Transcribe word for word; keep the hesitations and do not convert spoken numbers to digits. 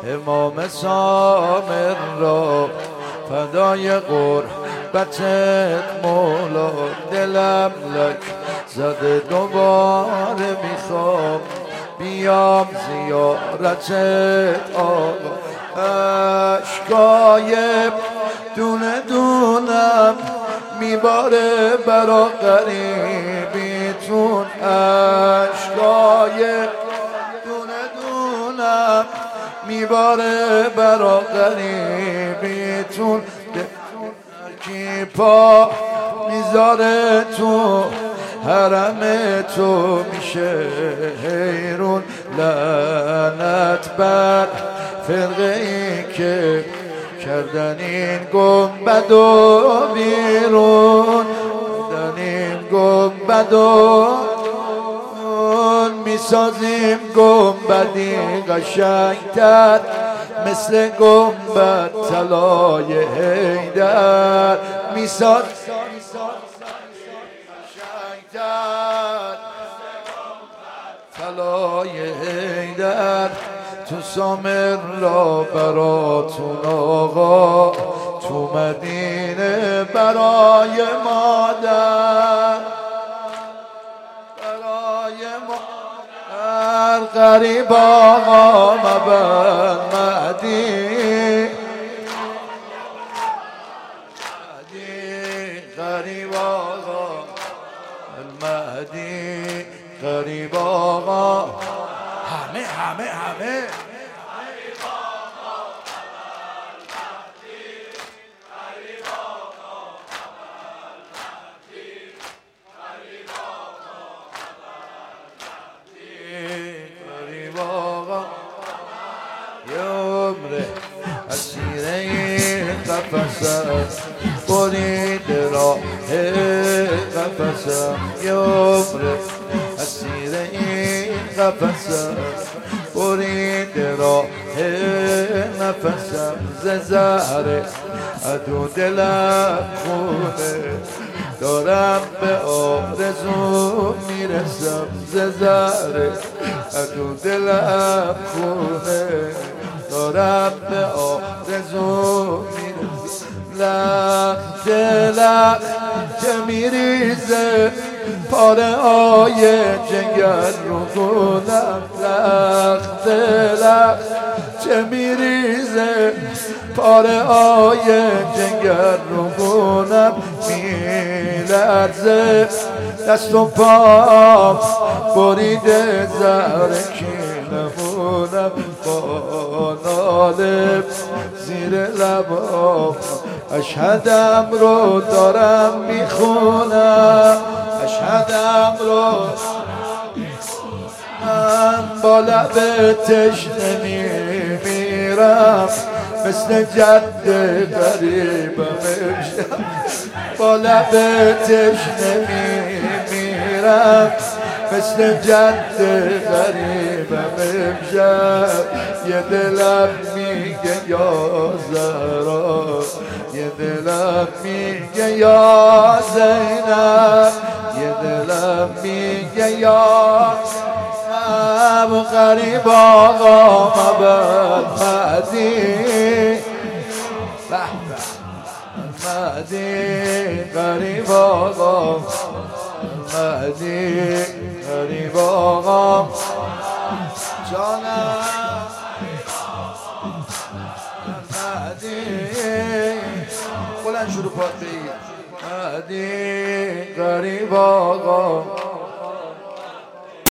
امام سامر را فدای قربتت مولا. دلم لک زده دوباره میخوام بیام زیارتت آقا. اشکای دونه دونم میباره برا غریبیتون. اشکای دونه دونم میباره برا غریبیتون. کی پا میذاره تو حرم تو میشه حیرون. لعنت بر فرقه ای که کردن این گنبد و بیرون. کردن این گنبد و میسازیم گنبدی قشنگتر مثل گنبد طلای حیدر. میساز طلای حیدر. تو سامر را براتون آقا، تو مدینه برای مادر، برای مادر غریب آقا مبن مهدی. غریب آقا المهدی، غریب آقا همه همه همه قفصم برید راه قفصم. یمر اسیر این قفصم برید راه نفسم. ز زهر عدو دلم خونه دارم به آرزو میرسم. ز زهر عدو دلم خونه دارم به آرزو میرسم. لخت لخت که میریزه پاره های جگر رو گونم. لخت لخت که میریزه پاره های جگر رو گونم. میلرزه دست و پام بریده زهر کینمونم. با ناله زیر لبام اشهدم رو دارم میخونم. اشهدم رو من با لب تشنه میمیرم مثل جد غریبم امشب. با لب تشنه میمیرم مثل جد غریبم امشب. یه دلم میگه یا زهرا، یه دلم میگه یا زینب، یه دلم میگه یا غریب آقا مبد مهدی. مهدی غریب آقا مهدی، غریب آقا جانم مهدی. بلند شروع پات بگیر مهدی غریب آقا.